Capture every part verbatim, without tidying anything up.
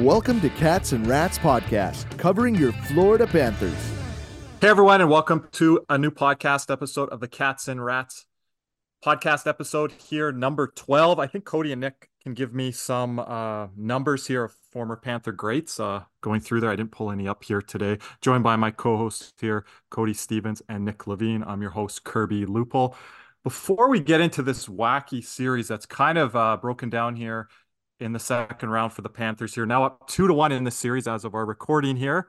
Welcome to Cats and Rats Podcast, covering your Florida Panthers. Hey everyone, and welcome to a new podcast episode of the Cats and Rats podcast episode here, number twelve. I think Cody and Nick can give me some uh, numbers here of former Panther greats uh, going through there. I didn't pull any up here today. Joined by my co-hosts here, Cody Stevens and Nick Levine. I'm your host, Kirby Lupul. Before we get into this wacky series that's kind of uh, broken down here in the second round for the Panthers here, now up two to one in the series as of our recording here.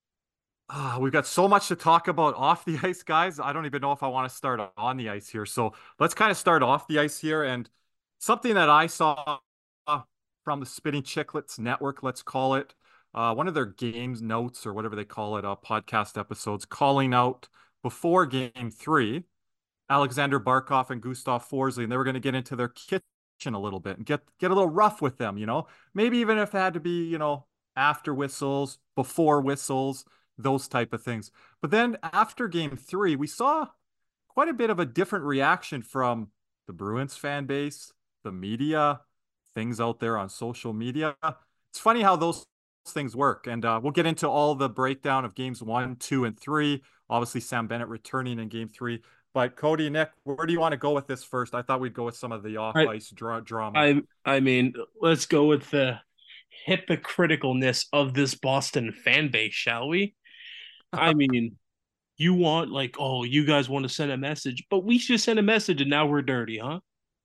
Uh, we've got so much to talk about off the ice, guys. I don't even know if I want to start on the ice here. So let's kind of start off the ice here. And something that I saw from the Spitting Chicklets Network, let's call it, uh, one of their games notes or whatever they call it, uh, podcast episodes, calling out before game three, Alexander Barkov and Gustav Forsling, and they were going to get into their kitchen a little bit and get, get a little rough with them, you know, maybe even if it had to be, you know, after whistles, before whistles, those type of things. But then after game three, we saw quite a bit of a different reaction from the Bruins fan base, the media, things out there on social media. It's funny how those things work. And uh, we'll get into all the breakdown of games one, two, and three. Obviously, Sam Bennett returning in game three. But Cody, Nick, where do you want to go with this first? I thought we'd go with some of the off-ice dra- drama. I I mean, let's go with the hypocriticalness of this Boston fan base, shall we? I mean, you want like, oh, you guys want to send a message, but we should send a message and now we're dirty, huh?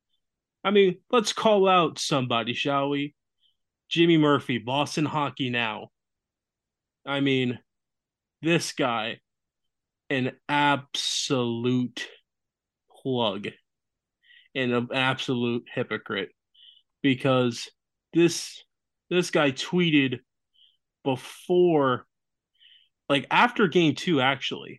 I mean, let's call out somebody, shall we? Jimmy Murphy, Boston Hockey Now. I mean, this guy, an absolute plug and an absolute hypocrite, because this this guy tweeted before, like after game two, actually,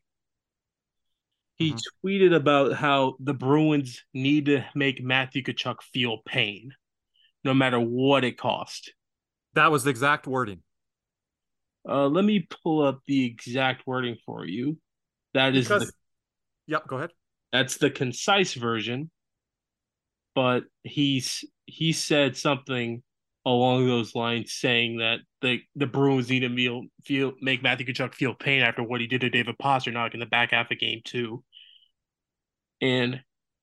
he mm-hmm. tweeted about how the Bruins need to make Matthew Tkachuk feel pain, no matter what it cost. That was the exact wording. Uh, let me pull up the exact wording for you. That because, is the, yep, go ahead. That's the concise version, but he's he said something along those lines, saying that the, the Bruins need to feel, feel make Matthew Tkachuk feel pain after what he did to David Pastrnak in the back half of game two. And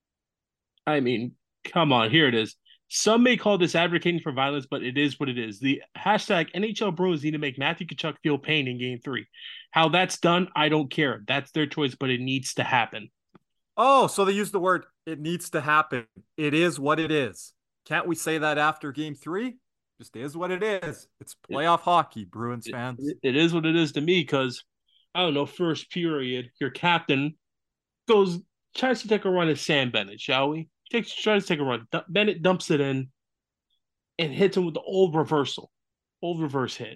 I mean, come on, here it is. Some may call this advocating for violence, but it is what it is. The hashtag N H L Bruins need to make Matthew Tkachuk feel pain in game three. How that's done, I don't care. That's their choice, but it needs to happen. Oh, so they use the word, it needs to happen. It is what it is. Can't we say that after game three? Just is what it is. It's playoff it, hockey, Bruins fans. It, it is what it is to me because, I don't know, first period, your captain goes, tries to take a run at Sam Bennett, shall we? Takes, tries to take a run. Bennett dumps it in and hits him with the old reversal, old reverse hit.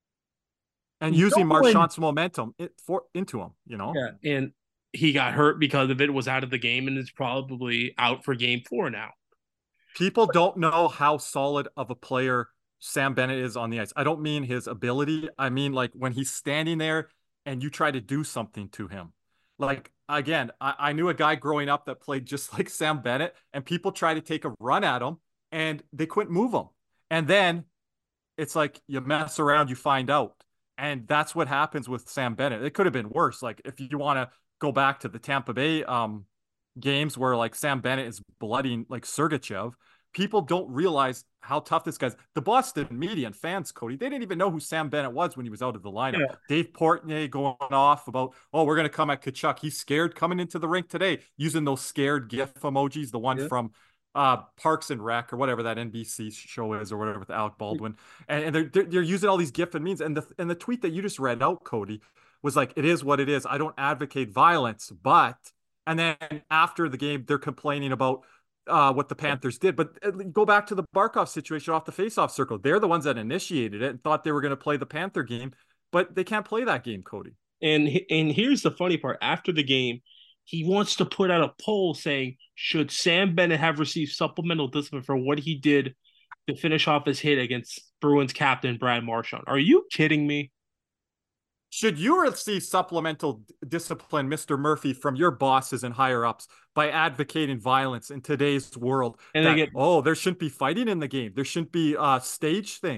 And using no Marchand's one, momentum it, for, into him, you know? Yeah, and he got hurt because of it, was out of the game, and is probably out for game four now. People don't know how solid of a player Sam Bennett is on the ice. I don't mean his ability. I mean, like, when he's standing there and you try to do something to him. Like, again, I, I knew a guy growing up that played just like Sam Bennett, and people try to take a run at him, and they couldn't move him. And then it's like you mess around, you find out. And that's what happens with Sam Bennett. It could have been worse. Like, if you want to go back to the Tampa Bay um, games where, like, Sam Bennett is bloodying, like, Sergachev, people don't realize how tough this guy's. The Boston media and fans, Cody, they didn't even know who Sam Bennett was when he was out of the lineup. Yeah. Dave Portnoy going off about, oh, we're going to come at Tkachuk. He's scared coming into the rink today, using those scared GIF emojis, the one yeah. from uh, Parks and Rec or whatever that N B C show is or whatever with Alec Baldwin. And, and they're, they're, they're using all these GIF and memes. And the, and the tweet that you just read out, Cody, was like, it is what it is. I don't advocate violence, but, and then after the game, they're complaining about Uh, what the Panthers did. But go back to the Barkov situation off the faceoff circle. They're the ones that initiated it and thought they were going to play the Panther game, but they can't play that game, Cody. And and here's the funny part. After the game, he wants to put out a poll saying, should Sam Bennett have received supplemental discipline for what he did to finish off his hit against Bruins captain Brad Marchand? Are you kidding me? Should you receive supplemental discipline, Mister Murphy, from your bosses and higher-ups by advocating violence in today's world? And that, they get, oh, there shouldn't be fighting in the game. There shouldn't be uh, stage things.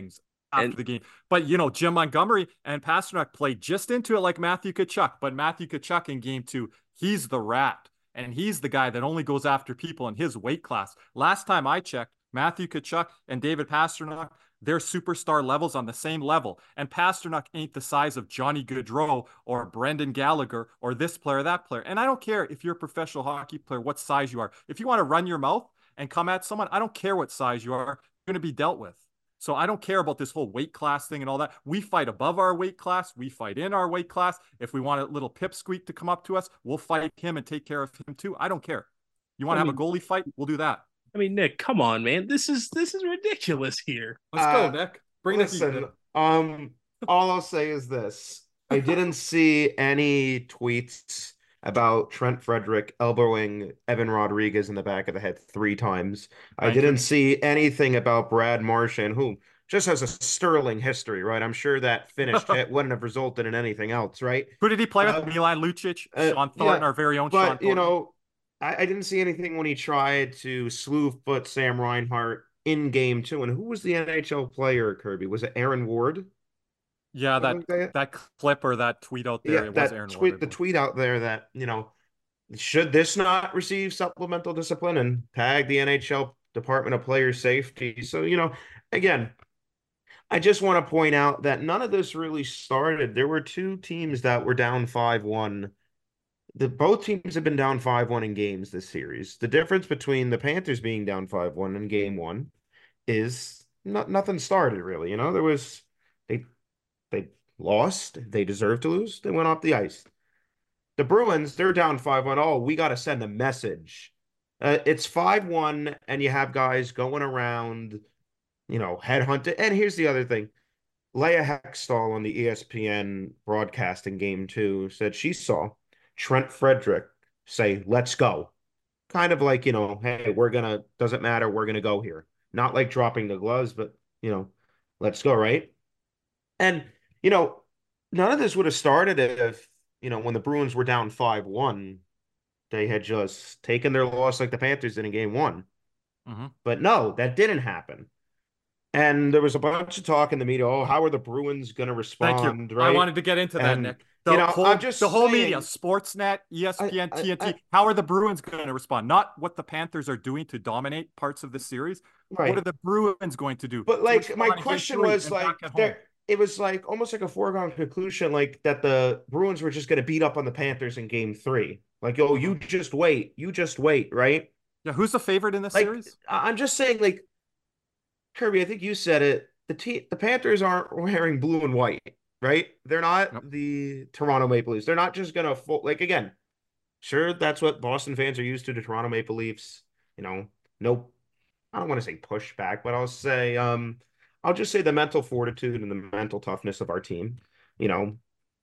after And the game. But, you know, Jim Montgomery and Pastrnak played just into it like Matthew Tkachuk. But Matthew Tkachuk in game two, he's the rat. And he's the guy that only goes after people in his weight class. Last time I checked, Matthew Tkachuk and David Pastrnak, their superstar levels on the same level. And Pastrnak ain't the size of Johnny Gaudreau or Brendan Gallagher or this player, that player. And I don't care if you're a professional hockey player, what size you are. If you want to run your mouth and come at someone, I don't care what size you are, you're going to be dealt with. So I don't care about this whole weight class thing and all that. We fight above our weight class. We fight in our weight class. If we want a little pipsqueak to come up to us, we'll fight him and take care of him too. I don't care. You want to I have mean, a goalie fight? We'll do that. I mean, Nick, come on, man. This is this is ridiculous here. Let's Uh, go, Nick. Bring Listen, the heat. um, all I'll say is this. I didn't see any tweets about Trent Frederick elbowing Evan Rodriguez in the back of the head three times. I Thank didn't you. see anything about Brad Marchand, who just has a sterling history, right? I'm sure that finished hit wouldn't have resulted in anything else, right? Who did he play with? Uh, Milan Lucic, uh, Sean Thornton, yeah, our very own Sean But, Thornton. you know, I, I didn't see anything when he tried to slew foot Sam Reinhart in game two. And who was the N H L player, Kirby? Was it Aaron Ward? Yeah, that Something like that? that clip or that tweet out there, Yeah, it was that Aaron tweet, Ward. the tweet out there that, you know, should this not receive supplemental discipline, and tag the N H L Department of Player Safety. So, you know, again, I just want to point out that none of this really started. There were two teams that were down five one. The both teams have been down five one in games this series. The difference between the Panthers being down five one in game one is not nothing started really. You know, there was they they lost, they deserved to lose, they went off the ice. The Bruins, they're down five one. Oh, we got to send a message. Uh, it's five one, and you have guys going around, you know, headhunting. And here's the other thing. Leah Hextall on the E S P N broadcast in game two said she saw Trent Frederick say, let's go. Kind of like, you know, hey, we're going to, doesn't matter, we're going to go here. Not like dropping the gloves, but, you know, let's go, right? And, you know, none of this would have started if, you know, when the Bruins were down five one, they had just taken their loss like the Panthers did in game one. Mm-hmm. But no, that didn't happen. And there was a bunch of talk in the media. Oh, how are the Bruins going to respond? Thank you. Right? I wanted to get into that, and, Nick. The you know, whole, I'm just the whole saying, media, Sportsnet, E S P N, I, I, T N T. I, how are the Bruins going to respond? Not what the Panthers are doing to dominate parts of the series. right. What are the Bruins going to do? But like, my question was like, there, it was like almost like a foregone conclusion, like that the Bruins were just going to beat up on the Panthers in game three. Like, oh, you just wait, you just wait, right? Yeah, who's the favorite in this like, series? I'm just saying, like, Kirby, I think you said it. The te- the Panthers aren't wearing blue and white, right? They're not Nope. the Toronto Maple Leafs. They're not just gonna full like again. Sure, that's what Boston fans are used to. The Toronto Maple Leafs, you know, no, I don't want to say pushback, but I'll say, um, I'll just say the mental fortitude and the mental toughness of our team. You know,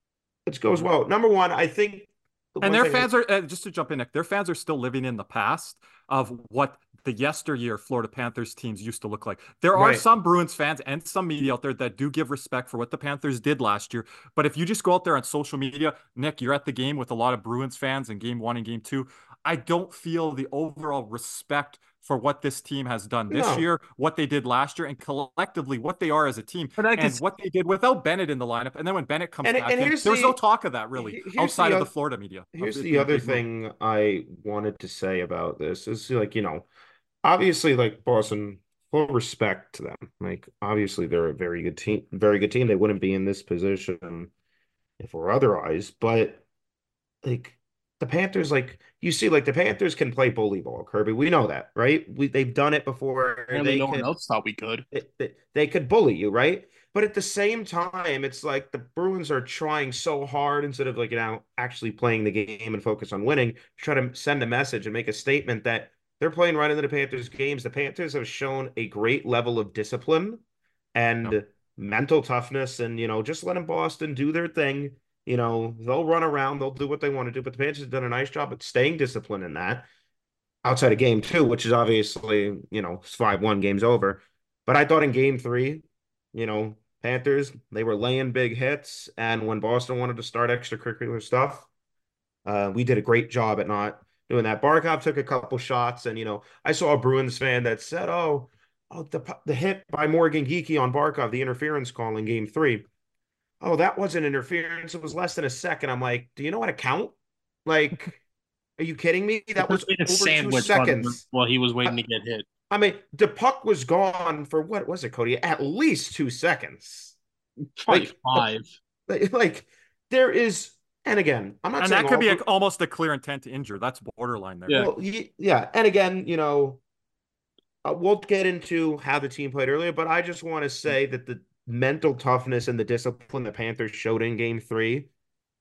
it goes well. Number one, I think. the And one their thing I- fans are, uh, just to jump in, Nick, their fans are still living in the past of what the yesteryear Florida Panthers teams used to look like. There are Right. some Bruins fans and some media out there that do give respect for what the Panthers did last year. But if you just go out there on social media, Nick, you're at the game with a lot of Bruins fans in game one and game two. I don't feel the overall respect for what this team has done this No. year, what they did last year, and collectively what they are as a team, But I and can- what they did without Bennett in the lineup. And then when Bennett comes And- back and in, here's there's the- no talk of that really here's outside the of the oth- Florida media. of Here's it the being a other big move. thing I wanted to say about this is like, you know, obviously like Boston, full respect to them. Like obviously they're a very good team, very good team. They wouldn't be in this position if we're otherwise, but like the Panthers, like you see, like the Panthers can play bully ball, Kirby. We know that, right? We they've done it before. Apparently, They no could, one else thought we could. they, they could bully you, right? But at the same time, it's like the Bruins are trying so hard instead of like, you know, actually playing the game and focus on winning, try to send a message and make a statement that they're playing right into the Panthers games. The Panthers have shown a great level of discipline and Yep. mental toughness, and, you know, just letting Boston do their thing. You know, they'll run around, they'll do what they want to do, but the Panthers have done a nice job at staying disciplined in that outside of game two, which is obviously, you know, five one, game's over. But I thought in game three, you know, Panthers, they were laying big hits. And when Boston wanted to start extracurricular stuff, uh, we did a great job at not doing that. Barkov took a couple shots. And, you know, I saw a Bruins fan that said, oh, oh, the the hit by Morgan Geekie on Barkov, the interference call in game three. Oh, that wasn't interference. It was less than a second. I'm like, do you know how to count? Like, are you kidding me? That was a over two sandwich seconds. while he was waiting to get hit. I mean, the puck was gone for what was it, Cody? At least two seconds. Probably Like five. Like, like there is, and again, I'm not And saying that could all, be a, almost a clear intent to injure. That's borderline there. Yeah. well, y- yeah, and again, you know, uh, we'll get into how the team played earlier, but I just want to say that the mental toughness and the discipline the Panthers showed in Game Three,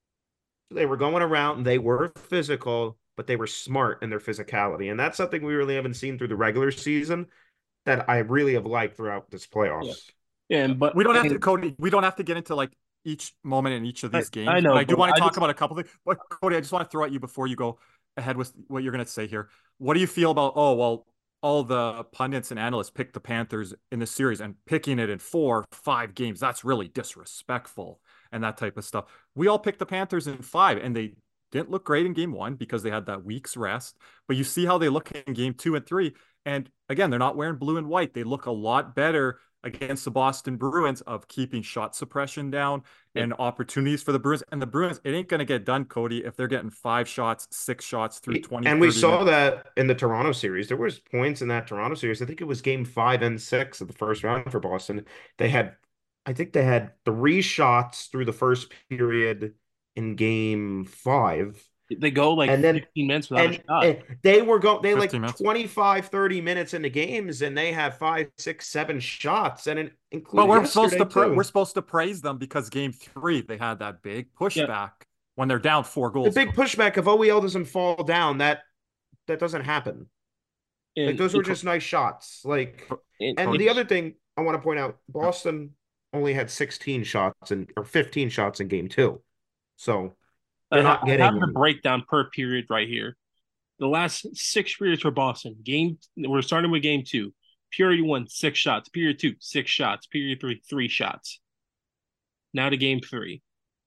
they were going around and they were physical, but they were smart in their physicality, and that's something we really haven't seen through the regular season that I really have liked throughout this playoffs. Yeah, and but We don't have and, to, Cody. We don't have to get into like each moment in each of these I, games. I know. But I do want to I talk just, about a couple of things. But Cody, I just want to throw at you before you go ahead with what you're going to say here. What do you feel about? Oh well, all the pundits and analysts picked the Panthers in the series, and picking it in four, five games. That's really disrespectful and that type of stuff. We all picked the Panthers in five, and they didn't look great in game one because they had that week's rest. But you see how they look in game two and three. And again, they're not wearing blue and white. They look a lot better against the Boston Bruins of keeping shot suppression down and opportunities for the Bruins. And the Bruins, it ain't going to get done, Cody, if they're getting five shots, six shots through twenty, And we thirty saw minutes. that in the Toronto series. There was points in that Toronto series. I think it was game five and six of the first round for Boston. They had, I think they had three shots through the first period in game five. they go like And then fifteen minutes without and, a shot. and they were going they like fifteen minutes. twenty-five, thirty minutes into games and they have five, six, seven shots and it But including we're supposed to yesterday, pra- too. we're supposed to praise them because game three they had that big pushback Yeah. when they're down four The goals. big pushback if O E L doesn't fall down, that that doesn't happen. And, Like those were just nice shots. Like and, and and the other thing I want to point out, Boston only had sixteen shots and or fifteen shots in game two. So they're not I have getting the breakdown per period right here. The last six periods for Boston. Game we're starting with game two. Period one, six shots. Period two, six shots. Period three, three shots. Now to game three.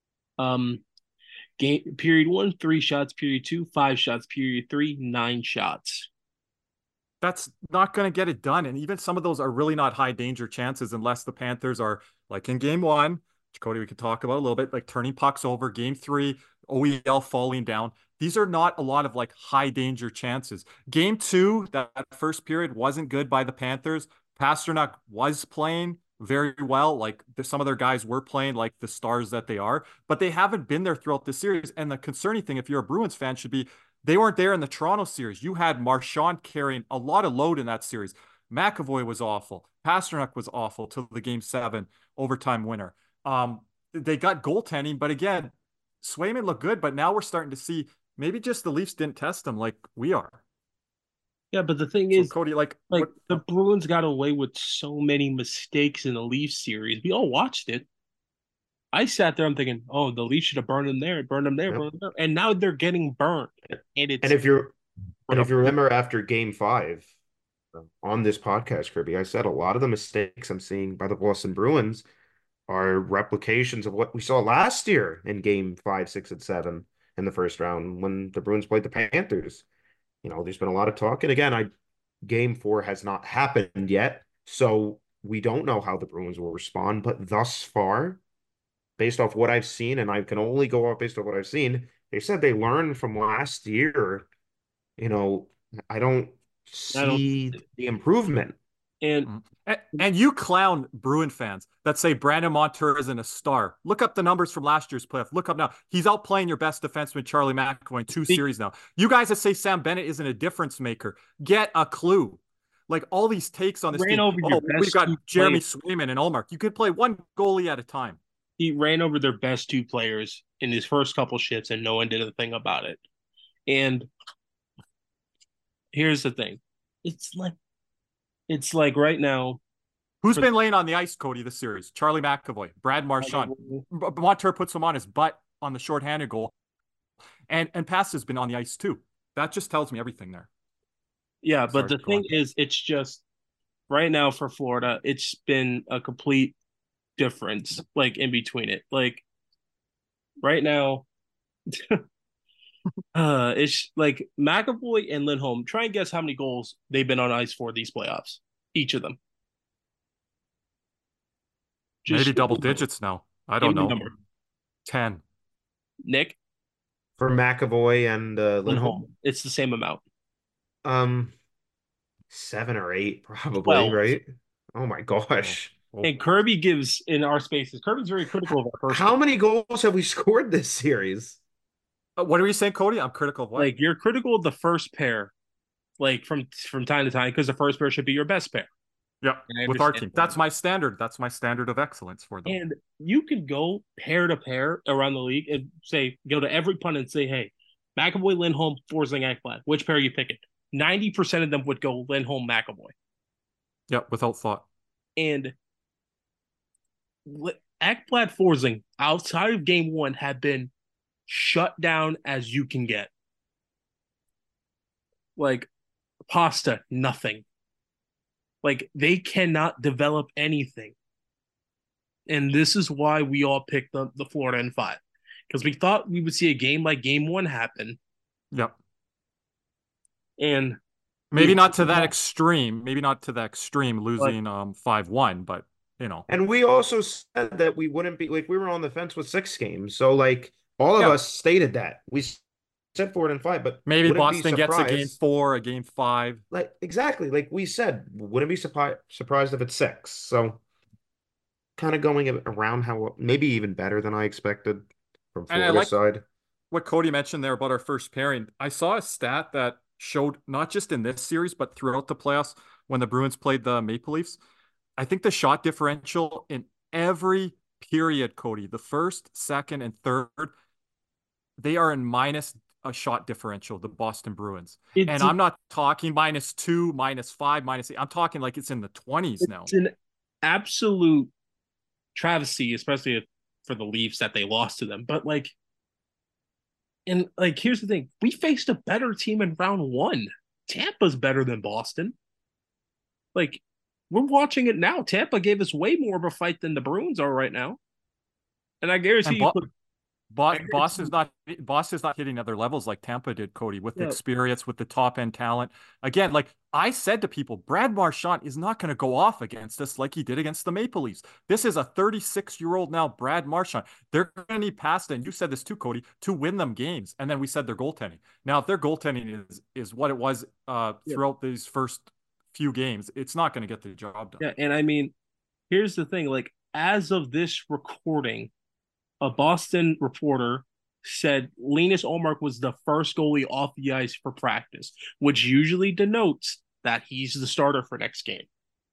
Um, game period one, three shots. Period two, five shots. Period three, nine shots. That's not going to get it done. And even some of those are really not high danger chances unless the Panthers are like in game one, which Cody, we could talk about a little bit, like turning pucks over. Game three, O E L falling down. These are not a lot of like high danger chances. Game two, that first period wasn't good by the Panthers. Pasternak was playing very well. Like the, some of their guys were playing like the stars that they are, but they haven't been there throughout the series. And the concerning thing, if you're a Bruins fan, should be they weren't there in the Toronto series. You had Marchand carrying a lot of load in that series. McAvoy was awful. Pasternak was awful till the game seven overtime winner. Um, they got goaltending, but again, Swayman looked good, but now we're starting to see maybe just the Leafs didn't test them like we are. Yeah, but the thing So is, Cody, like, like what, the Bruins got away with so many mistakes in the Leafs series. We all watched it. I sat there, I'm thinking, oh, the Leafs should have burned them there, burned them there, Yep. burned them there. And now they're getting burned. And it's and if you're and if you remember after game five uh, on this podcast, Kirby, I said a lot of the mistakes I'm seeing by the Boston Bruins are replications of what we saw last year in game five, six, and seven in the first round when the Bruins played the Panthers. You know, there's been a lot of talk. And again, I game four has not happened yet. So we don't know how the Bruins will respond. But thus far, based off what I've seen, and I can only go off based off what I've seen, they said they learned from last year. You know, I don't I don't- see the improvement. and and, and you clown Bruin fans that say Brandon Montour isn't a star. Look up the numbers from last year's playoff. Look up now. He's outplaying your best defenseman, Charlie McAvoy, in two He- series now. You guys that say Sam Bennett isn't a difference maker, get a clue. Like all these takes on this Ran team. over your Oh, we've best got two Jeremy players. Swayman and Ullmark. You could play one goalie at a time. he ran over their best two players in his first couple shifts, and no one did a thing about it. And here's the thing. It's like it's like right now. Who's But- been laying on the ice, Cody, this series? Charlie McAvoy, Brad Marchand. Montour puts him on his butt on the shorthanded goal. And and Pass has been on the ice too. That just tells me everything there. Yeah, but Sorry, the go thing on. is, it's just right now for Florida, it's been a complete difference, like in between it. Like right now, uh, it's like McAvoy and Lindholm. Try and guess how many goals they've been on ice for these playoffs, each of them. Just Maybe shoot double the number. digits now. I Give don't me the know. number. ten. Nick For McAvoy and uh, Lindholm. Lindholm. It's the same amount. Um, seven or eight, probably, twelve. right? Oh my Oh, gosh. oh. And Kirby gives in our spaces. Kirby's very critical of our first. How many goals have we scored this series? Uh, What are you saying, Cody? I'm critical of what? Like you're critical of the first pair, like from from time to time, because the first pair should be your best pair. Yeah, And I with our understand team. that. That's my standard. That's my standard of excellence for them. And you could go pair to pair around the league and say, go to every pundit and say, hey, McAvoy, Lindholm, Forsling, Ekblad. Which pair are you picking? ninety percent of them would go Lindholm, McAvoy. Yeah, without thought. And Ekblad, Forsling, outside of game one, have been shut down as you can get. Like, Pasta, nothing. Like, they cannot develop anything. And this is why we all picked the, the Florida in five. Because we thought we would see a game like game one happen. Yep. And maybe not to that extreme. Maybe not to that extreme, losing but, um five one, but you know. And we also said that we wouldn't be like we were on the fence with six games. So like all of yeah. us stated that. We said four and five, but maybe Boston gets a game four, a game five. Like exactly, like we said, wouldn't be surprised surprised if it's six. So kind of going around how maybe even better than I expected from Florida's like side. What Cody mentioned there about our first pairing. I saw a stat that showed not just in this series, but throughout the playoffs when the Bruins played the Maple Leafs. I think the shot differential in every period, Cody, the first, second, and third, they are in minus a shot differential, the Boston Bruins. It's and i I'm not talking minus two, minus five, minus eight. I'm talking like it's in the twenties now. It's an absolute travesty, especially for the Leafs that they lost to them. But like, and like, here's the thing: we faced a better team in round one. Tampa's better than Boston. Like, we're watching it now. Tampa gave us way more of a fight than the Bruins are right now. And I guarantee and Bo- you, Bo- Boston's not Boston's not hitting other levels like Tampa did, Cody, with yeah. experience, with the top end talent. Again, like I said to people, Brad Marchand is not going to go off against us like he did against the Maple Leafs. This is a thirty-six-year-old now, Brad Marchand. They're going to need Pasta, and you said this too, Cody, to win them games. And then we said their goaltending. Now, if their goaltending is is what it was uh, throughout yeah. these first few games, it's not going to get the job done. Yeah, and I mean, here's the thing: like as of this recording, a Boston reporter said Linus Ullmark was the first goalie off the ice for practice, which usually denotes that he's the starter for next game.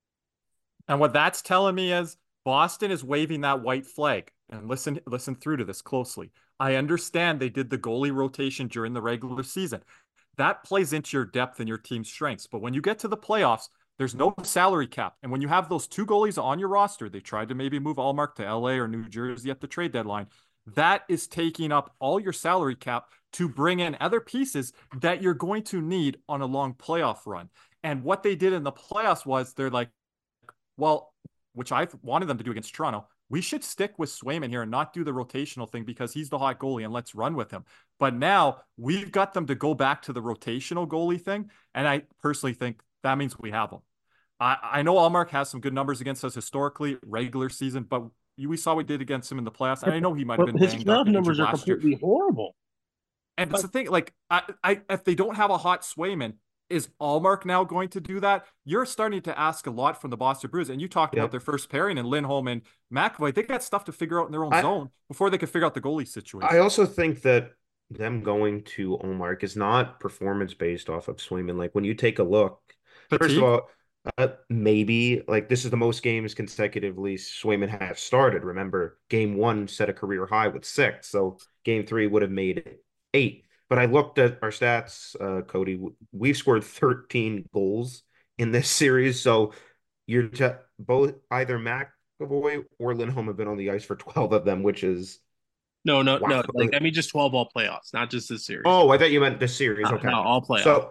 And what that's telling me is Boston is waving that white flag. And listen, listen through to this closely. I understand they did the goalie rotation during the regular season. That plays into your depth and your team's strengths. But when you get to the playoffs, there's no salary cap. And when you have those two goalies on your roster, they tried to maybe move Ullmark to L A or New Jersey at the trade deadline. That is taking up all your salary cap to bring in other pieces that you're going to need on a long playoff run. And what they did in the playoffs was they're like, well, which I wanted them to do against Toronto, we should stick with Swayman here and not do the rotational thing because he's the hot goalie and let's run with him. But now we've got them to go back to the rotational goalie thing. And I personally think that means we have them. I, I know Ullmark has some good numbers against us historically, regular season, but we saw what we did against him in the playoffs. And I know he might have been his banged up. His numbers are completely year. horrible. And it's the thing, like, I, I, if they don't have a hot Swayman, is Ullmark now going to do that? You're starting to ask a lot from the Boston Bruins. And you talked yep. about their first pairing and Lindholm and McAvoy. They got stuff to figure out in their own I, zone before they could figure out the goalie situation. I also think that them going to Ullmark is not performance based off of Swayman. Like, when you take a look, Fatigue? First of all, Uh, maybe like this is the most games consecutively Swayman has started. Remember, game one set a career high with six, so game three would have made it eight. But I looked at our stats, uh, Cody. We've scored thirteen goals in this series, so you're t- both either McAvoy or Lindholm have been on the ice for twelve of them, which is no, no, wow. no. Like I mean, just twelve all playoffs, not just this series. Oh, I thought you meant this series. No, okay, no, all playoffs. So.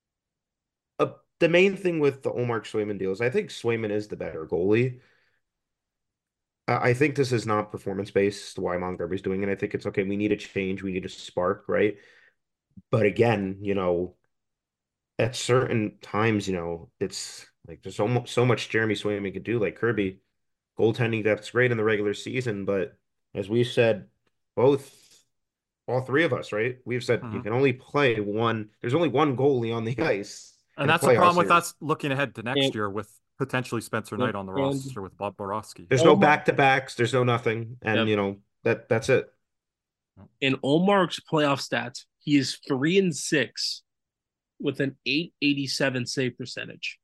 The main thing with the Ullmark Swayman deal is I think Swayman is the better goalie. Uh, I think this is not performance based why Montgomery's doing it. I think it's okay. We need a change. We need a spark, right? But again, you know, at certain times, you know, it's like there's so much, so much Jeremy Swayman could do. Like Kirby, goaltending depth's great in the regular season, but as we've said, both all three of us, right? We've said you Mhm. can only play one. There's only one goalie on the ice And in a that's the playoff problem with series. us looking ahead to next And year with potentially Spencer yep, Knight on the and roster with Bob Borowski. There's no Omar back to backs. There's no nothing, and yep. you know that that's it. In Omar's playoff stats, he is three and six with an eight eighty-seven save percentage.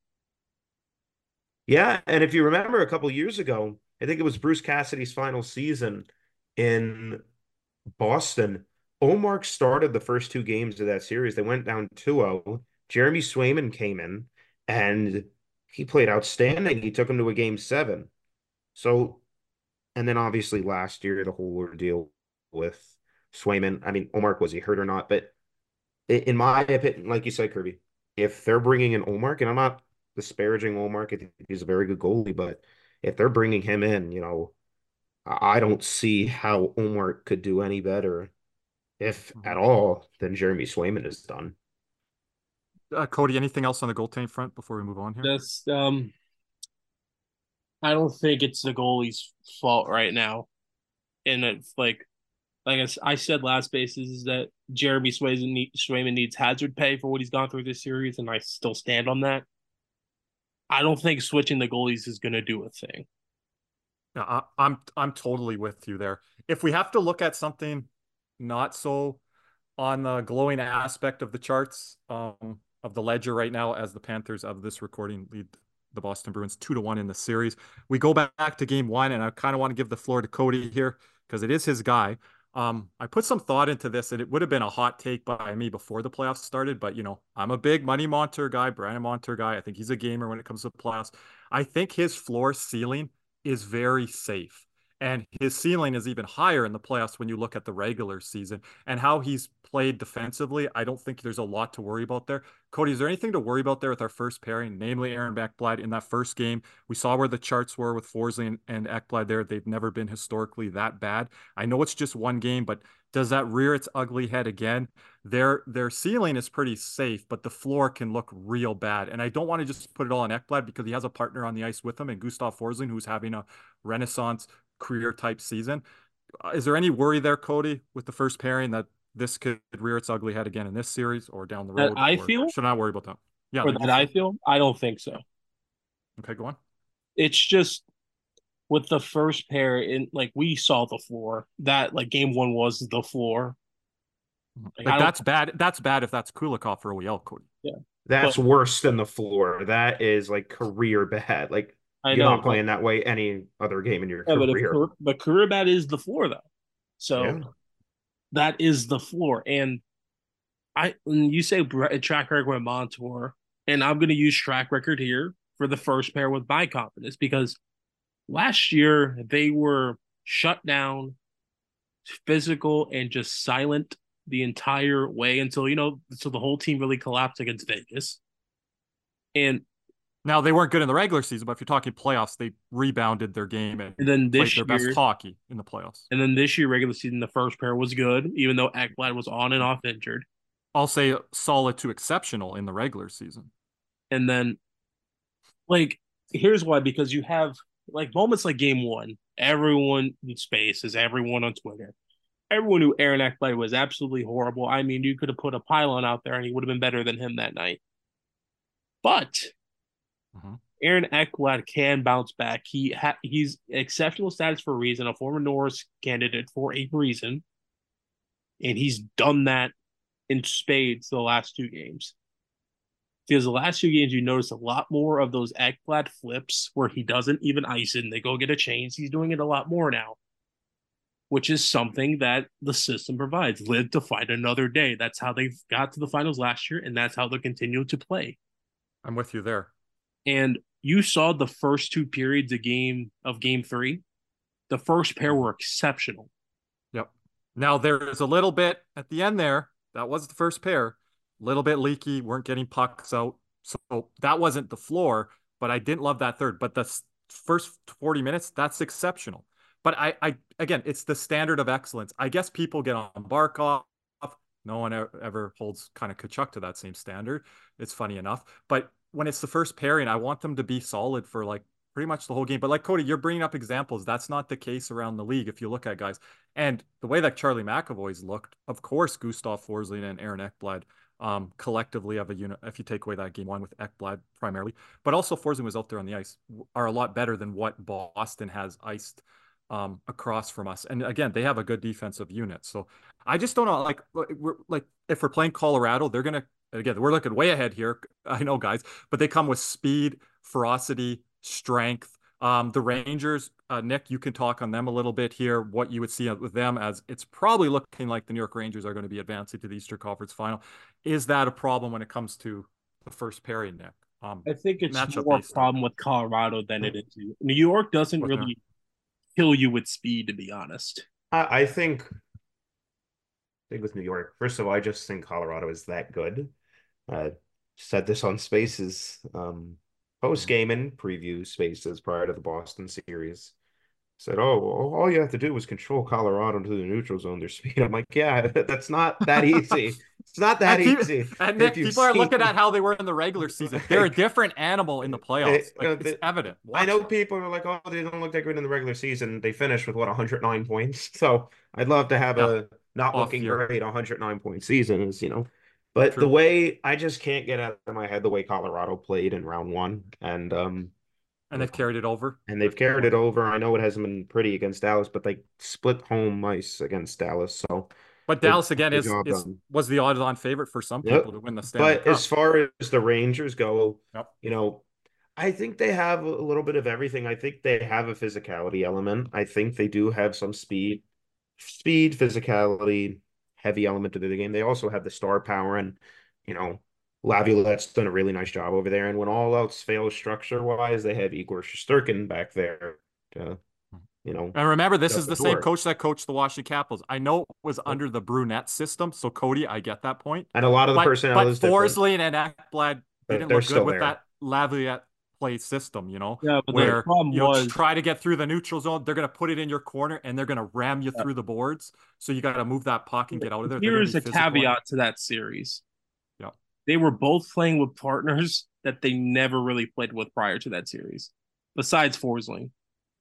Yeah, and if you remember a couple years ago, I think it was Bruce Cassidy's final season in Boston. Omar started the first two games of that series. They went down two oh. Jeremy Swayman came in and he played outstanding. He took him to a game seven. So, and then obviously last year, the whole ordeal with Swayman. I mean, Omar, was he hurt or not? But in my opinion, like you said, Kirby, if they're bringing in Omar, and I'm not disparaging Omar, I think he's a very good goalie, but if they're bringing him in, you know, I don't see how Omar could do any better, if Mhm. at all, than Jeremy Swayman has done. Uh, Cody, anything else on the goaltending front before we move on here? Just um I don't think it's the goalie's fault right now. And it's like like I said last basis is that Jeremy Swayman, Swayman needs hazard pay for what he's gone through this series, and I still stand on that. I don't think switching the goalies is going to do a thing. Yeah, I, I'm I'm totally with you there. If we have to look at something not so on the glowing aspect of the charts, um, of the ledger right now, as the Panthers of this recording lead the Boston Bruins two to one in the series, we go back to game one, and I kind of want to give the floor to Cody here because it is his guy. Um, I put some thought into this, and it would have been a hot take by me before the playoffs started, but you know, I'm a big Money Montour guy, Brandon Montour guy. I think he's a gamer when it comes to playoffs. I think his floor ceiling is very safe. And his ceiling is even higher in the playoffs when you look at the regular season and how he's played defensively. I don't think there's a lot to worry about there. Cody, is there anything to worry about there with our first pairing, namely Aaron Ekblad in that first game? We saw where the charts were with Forsling and, and Ekblad there. They've never been historically that bad. I know it's just one game, but does that rear its ugly head again? Their their ceiling is pretty safe, but the floor can look real bad. And I don't want to just put it all on Ekblad because he has a partner on the ice with him and Gustav Forsling, who's having a renaissance career type season. Uh, Is there any worry there, Cody, with the first pairing that this could rear its ugly head again in this series or down the That road, I or feel, should I not worry about that? Yeah, or that you that I feel. feel, I don't think so. Okay, go on. It's just with the first pair in like we saw the floor. That like game one was the floor. Like I Like don't that's bad. That's bad if that's Kulikov or O E L, Cody. yeah. But That's worse than the floor. That is like career bad. Like I you're know, not but playing that way any other game in your yeah, but if career. but career bad is the floor though. Yeah. So that is the floor. And I when you say track record with Montour, and I'm gonna use track record here for the first pair with my confidence because last year they were shut down, physical, and just silent the entire way until you know, so the whole team really collapsed against Vegas. And Now they weren't good in the regular season, but if you're talking playoffs, they rebounded their game and and then played this their best year, hockey in the playoffs. and then this year regular season, the first pair was good, even though Ekblad was on and off injured. I'll say solid to exceptional in the regular season. And then like here's why, because you have like moments like game one, everyone in spaces, everyone on Twitter, everyone knew Aaron Ekblad was absolutely horrible. I mean, you could have put a pylon out there and he would have been better than him that night. But Mm-hmm. Aaron Ekblad can bounce back. He ha- he's exceptional status for a reason, a former Norris candidate for a reason, and he's done that in spades the last two games. Because the last two games, you notice a lot more of those Ekblad flips where he doesn't even ice it and they go get a change. He's doing it a lot more now, which is something that the system provides. Live to fight another day. That's how they got to the finals last year, and that's how they'll continue to play. I'm with you there. And you saw the first two periods of game of game three. The first pair were exceptional. Yep. Now there's a little bit at the end there. That was the first pair. A little bit leaky, weren't getting pucks out. So that wasn't the floor, but I didn't love that third. But the first forty minutes, that's exceptional. But I, I again, it's the standard of excellence. I guess people get on Barkov. No one ever holds kind of Tkachuk to that same standard. It's funny enough. But when it's the first pairing, I want them to be solid for like pretty much the whole game. But like Cody, you're bringing up examples. That's not the case around the league if you look at guys. And the way that Charlie McAvoy's looked, of course, Gustav Forsling and Aaron Ekblad um, collectively have a unit, if you take away that game one with Ekblad primarily. But also Forsling was out there on the ice, are a lot better than what Boston has iced um, across from us. And again, they have a good defensive unit. So I just don't know, like, we're like, if we're playing Colorado, they're going to, again, we're looking way ahead here. I know, guys, but they come with speed, ferocity, strength. Um, the Rangers, uh, Nick, you can talk on them a little bit here, what you would see with them, as it's probably looking like the New York Rangers are going to be advancing to the Eastern Conference Final. Is that a problem when it comes to the first pairing, Nick? Um, I think it's more a problem with Colorado than it is. New York doesn't With really kill you with speed, to be honest. I, I think, I think with New York, first of all, I just think Colorado is that good. I said this on Spaces, um, post game and preview Spaces prior to the Boston series. Said, oh, well, all you have to do is control Colorado to the neutral zone, their speed. I'm like, yeah, that's not that easy. It's not that and easy. People, and Nick, people are seen... looking at how they were in the regular season. They're a different animal in the playoffs. Like, uh, it's evident. Watch I know them. people are like, oh, they don't look that good in the regular season. They finished with, what, one hundred nine points? So I'd love to have yeah. a not Off looking year. great one hundred nine point season, is, you know. But True. the way, I just can't get out of my head the way Colorado played in round one. And, um, And they've carried it over. And they've carried it over. I know it hasn't been pretty against Dallas, but they split home ice against Dallas. So, but Dallas again is, is was the odds-on favorite for some people yep. to win the Stanley But Cup. As far as the Rangers go, yep. you know, I think they have a little bit of everything. I think they have a physicality element. I think they do have some speed, speed, physicality, heavy element to the game. They also have the star power, and you know. Laviolette's done a really nice job over there. And when all else fails structure-wise, they have Igor Shesterkin back there to, you know. And remember, this is the, the same coach that coached the Washington Capitals. I know it was oh. under the Brunette system, so Cody, I get that point. And a lot of the but, personnel but is Forsling and Ekblad didn't look good with there. that Laviolette play system, you know, yeah, but where the you know, was... try to get through the neutral zone. They're going to put it in your corner, and they're going to ram you yeah. through the boards. So you got to move that puck and get out of there. Here's a caveat to that series. Yeah. They were both playing with partners that they never really played with prior to that series, besides Forsling.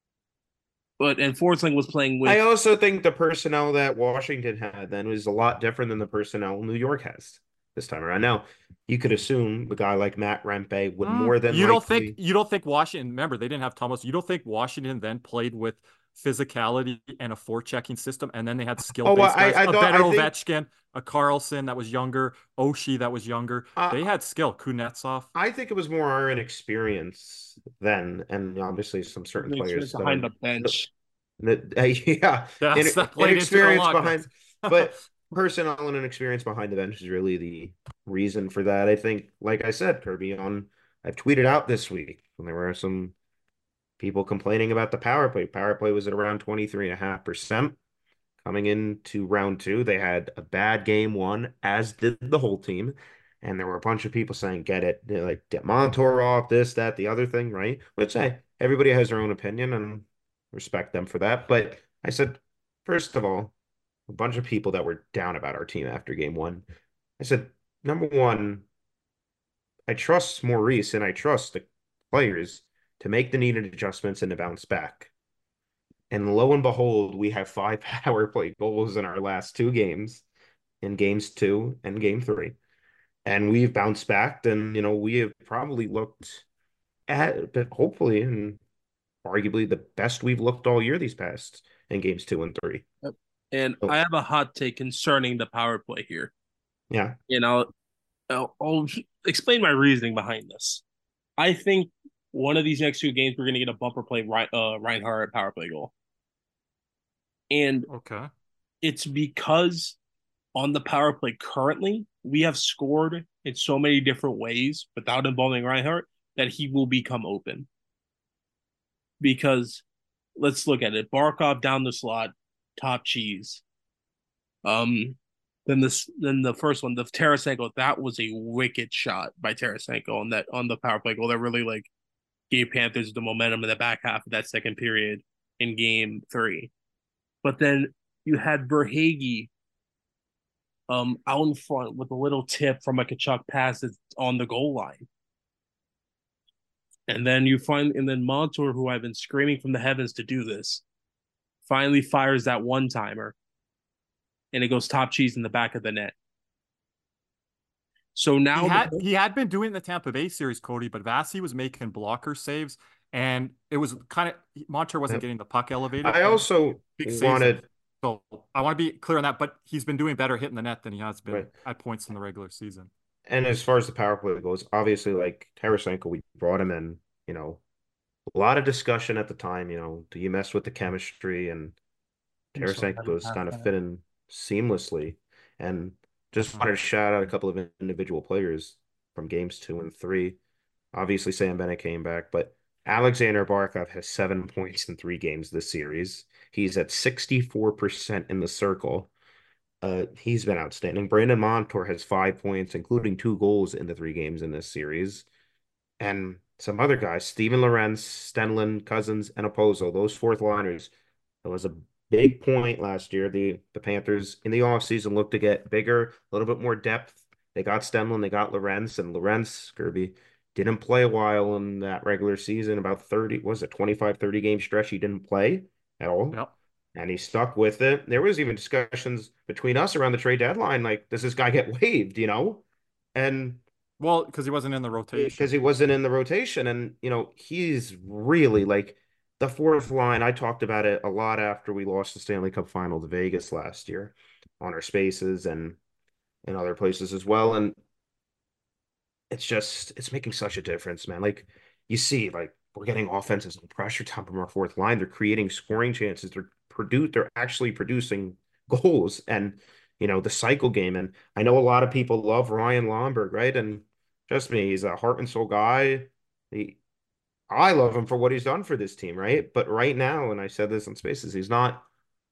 But and Forsling was playing with. I also think the personnel that Washington had then was a lot different than the personnel New York has this time around. Now, you could assume a guy like Matt Rempe would mm, more than you don't likely... think you don't think Washington. Remember, they didn't have Thomas. You don't think Washington then played with physicality and a forechecking system, and then they had skill based oh, I, guys. I, I a thought, better I think... Ovechkin, a Carlson that was younger, Oshie that was younger. Uh, they had skill. Kuznetsov. I think it was more our inexperience then, and obviously some certain players behind the bench. That, uh, yeah, That's in, inexperience behind, but personnel and inexperience behind the bench is really the reason for that. I think, like I said, Kirby, on I've tweeted out this week when there were some people complaining about the power play. Power play was at around twenty-three and a half percent coming into round two. They had a bad game one, as did the whole team. And there were a bunch of people saying, get it, you know, like get Montour off, this, that, the other thing, right? Which hey, everybody has their own opinion and respect them for that. But I said, first of all, a bunch of people that were down about our team after game one. I said, number one, I trust Maurice and I trust the players to make the needed adjustments and to bounce back. And lo and behold, we have five power play goals in our last two games, in games two and game three. And we've bounced back, and, you know, we have probably looked at, but hopefully, and arguably the best we've looked all year these past in games two and three. And so, I have a hot take concerning the power play here. Yeah. And I'll, I'll, I'll explain my reasoning behind this. I think one of these next two games, we're going to get a bumper play uh, Reinhart power play goal. And okay, it's because on the power play currently, we have scored in so many different ways without involving Reinhart that he will become open. Because let's look at it. Barkov down the slot, top cheese. Um, then this, then the first one, the Tarasenko, that was a wicked shot by Tarasenko on that on the power play goal that really like gave Panthers the momentum in the back half of that second period in game three. But then you had Verhaeghe um, out in front with a little tip from a Tkachuk pass that's on the goal line. And then you find, and then Montour, who I've been screaming from the heavens to do this, finally fires that one timer, and it goes top cheese in the back of the net. So now he had the, he had been doing the Tampa Bay series, Cody, but Vasi was making blocker saves, and it was kind of Montour wasn't getting the puck elevated. I also big saves. wanted. So I want to be clear on that, but he's been doing better hitting the net than he has been Right. at points in the regular season. And as far as the power play goes, obviously, like Tarasenko, we brought him in, you know, a lot of discussion at the time, you know, do you mess with the chemistry? And Tarasenko was kind of fitting seamlessly. And just wanted to shout out a couple of individual players from games two and three. Obviously, Sam Bennett came back, but Alexander Barkov has seven points in three games this series. He's at sixty-four percent in the circle. Uh, he's been outstanding. Brandon Montour has five points, including two goals in the three games in this series. And some other guys, Steven Lorentz, Stenlund, Cousins, and Opozo, those fourth liners. It was a big point last year. The the Panthers in the offseason looked to get bigger, a little bit more depth. They got Stenlund, they got Lorentz, and Lorentz, Kirby, didn't play a while in that regular season, about thirty, was it twenty-five, thirty game stretch he didn't play at all. Yep. And he stuck with it. There was even discussions between us around the trade deadline, like, does this guy get waived, you know? And well, because he wasn't in the rotation. Because he wasn't in the rotation. And, you know, he's really like the fourth line. I talked about it a lot after we lost the Stanley Cup final to Vegas last year on our spaces and in other places as well. And it's just, it's making such a difference, man. Like, you see, like, we're getting offenses and pressure time from our fourth line. They're creating scoring chances. They're produce, they're actually producing goals and, you know, the cycle game. And I know a lot of people love Ryan Lomberg, right? And trust me, he's a heart and soul guy. He, I love him for what he's done for this team, right? But right now, and I said this on Spaces, he's not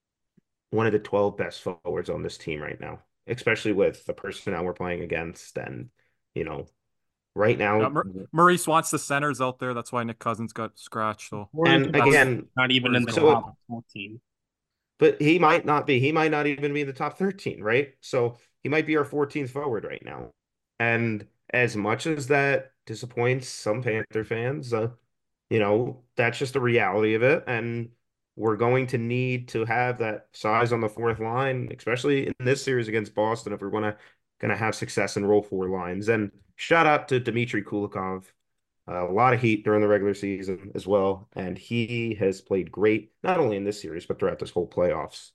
one of the twelve best forwards on this team right now, especially with the personnel we're playing against. And, you know, right now, yeah, Mar- Maurice wants the centers out there. That's why Nick Cousins got scratched. So, and again, not even in the so top fourteen. But he might not be. He might not even be in the top thirteen, right? So he might be our fourteenth forward right now. And as much as that disappoints some Panther fans, uh, you know, that's just the reality of it. And we're going to need to have that size on the fourth line, especially in this series against Boston, if we're gonna gonna have success in roll four lines. And shout out to Dmitry Kulikov. Uh, a lot of heat during the regular season as well. And he has played great, not only in this series, but throughout this whole playoffs.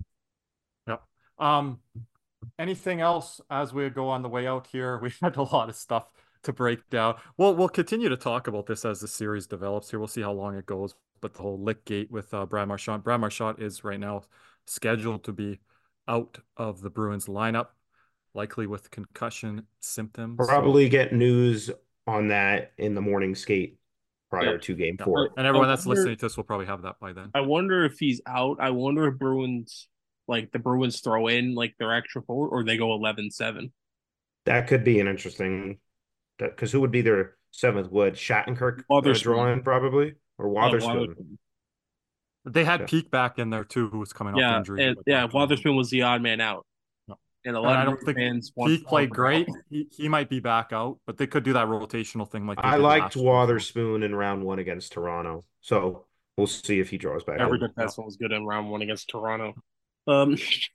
Yep. Um, anything else as we go on the way out here? We had a lot of stuff to break down. Well, we'll continue to talk about this as the series develops here. We'll see how long it goes. But the whole lick gate with uh, Brad Marchand. Brad Marchand is right now scheduled to be out of the Bruins lineup, likely with concussion symptoms. Probably so. Get news on that in the morning skate prior yep. to game yep. four. And everyone that's listening to this will probably have that by then. I wonder if he's out. I wonder if Bruins, like the Bruins throw in like their extra forward or they go eleven seven. That could be an interesting, because who would be their seventh? Would Shattenkirk uh, draw in probably? Or Wotherspoon? Oh, they had yeah. Peak back in there too, who was coming yeah, off injury. And, yeah, Wotherspoon was the odd man out. And a lot and I of don't think fans Peak played great. He, he might be back out, but they could do that rotational thing. Like I liked Wotherspoon in round one against Toronto, so we'll see if he draws back. Every defenseman was good in round one against Toronto. Um,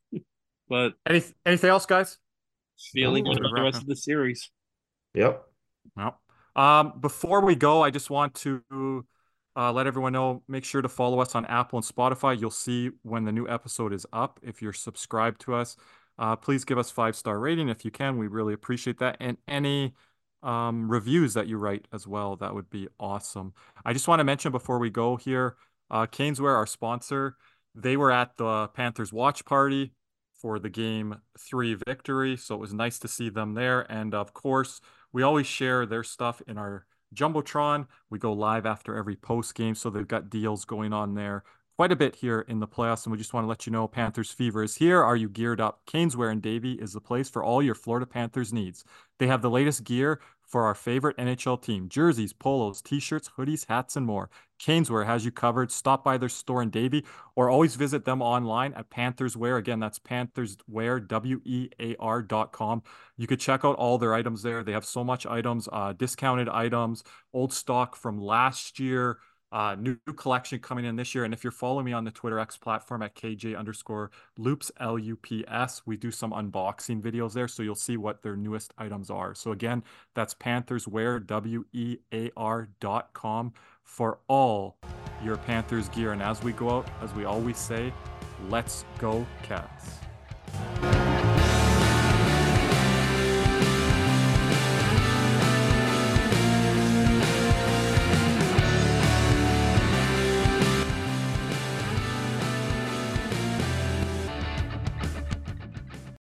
but Any, anything else, guys? Feeling good about the rest of the series. Yep. Well, um, before we go, I just want to uh, let everyone know. Make sure to follow us on Apple and Spotify. You'll see when the new episode is up if you're subscribed to us. Uh, please give us five-star rating if you can. We really appreciate that. And any um, reviews that you write as well, that would be awesome. I just want to mention before we go here, uh, Caneswear, our sponsor, they were at the Panthers watch party for the game three victory. So it was nice to see them there. And of course, we always share their stuff in our Jumbotron. We go live after every post game. So they've got deals going on there quite a bit here in the playoffs, and we just want to let you know Panthers Fever is here. Are you geared up? Caneswear and Davie is the place for all your Florida Panthers needs. They have the latest gear for our favorite N H L team. Jerseys, polos, t-shirts, hoodies, hats, and more. Caneswear has you covered. Stop by their store in Davie or always visit them online at Panthers Wear. Again, that's Panthers Wear, W E A R dot com. You could check out all their items there. They have so much items, uh, discounted items, old stock from last year, Uh, new, new collection coming in this year. And if you're following me on the Twitter X platform at K J underscore loops, L U P S, we do some unboxing videos there. So you'll see what their newest items are. So again, that's Panthers Wear, W E A R dot com for all your Panthers gear. And as we go out, as we always say, let's go Cats.